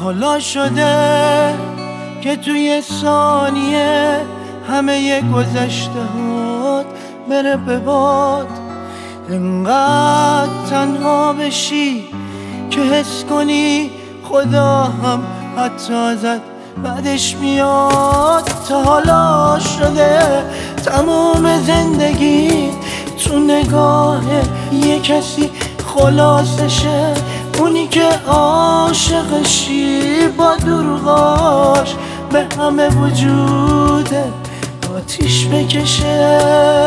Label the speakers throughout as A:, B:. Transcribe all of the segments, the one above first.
A: حالا شده که توی ثانیه همه گذشته هات بره به باد، انقدر تنها بشی که حس کنی خدا هم حتی ازت بعدش میاد. تا حالا شده تمام زندگی تو نگاه یه کسی خلاصشه، اونی که عاشقشی با دروغاش به همه وجود آتیش بکشه.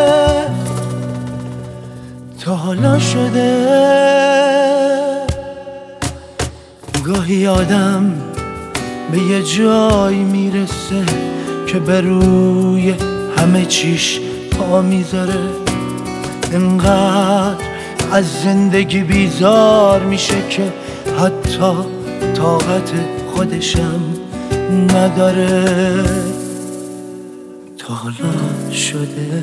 A: تا حالا شده گاهی آدم به یه جای میرسه که به روی همه چیش پا میذاره، انقدر از زندگی بیزار میشه که حتی طاقت خودشم نداره. تا حالا شده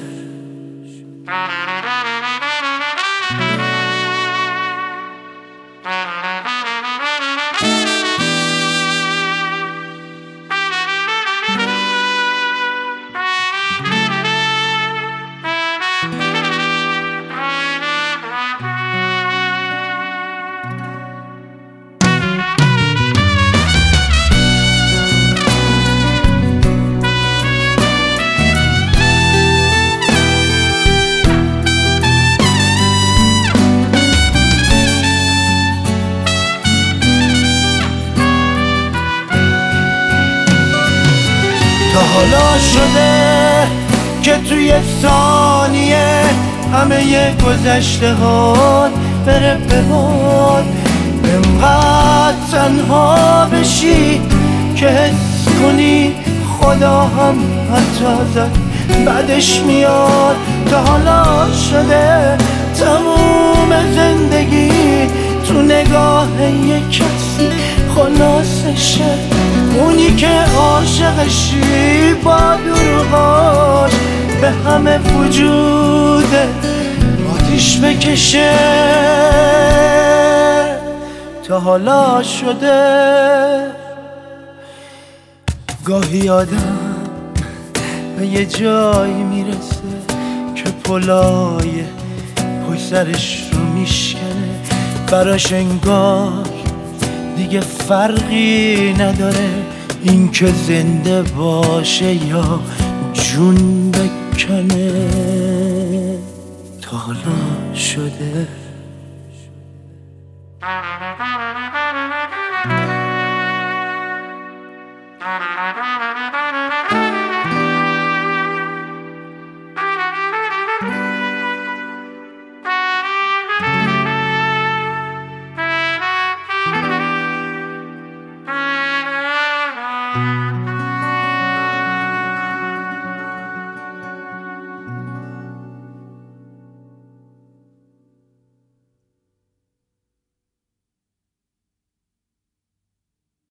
A: حالا شده که توی ثانیه همه گذشته هات بره به باد، انقدر تنها بشی که حس کنی خدا هم حتی ازت بعدش میاد. تا حالا شده تموم زندگی تو نگاه یک کسی خلاصشه، اونی که عاشقشی با دروغاش به همه وجود آتیش بکشه. تا حالا شده گاهی آدم به یه جایی میرسه که پلای پشت سرش رو میشکنه، براش انگار دیگه فرقی نداره این که زنده باشه یا جون بکنه. تا حالا شده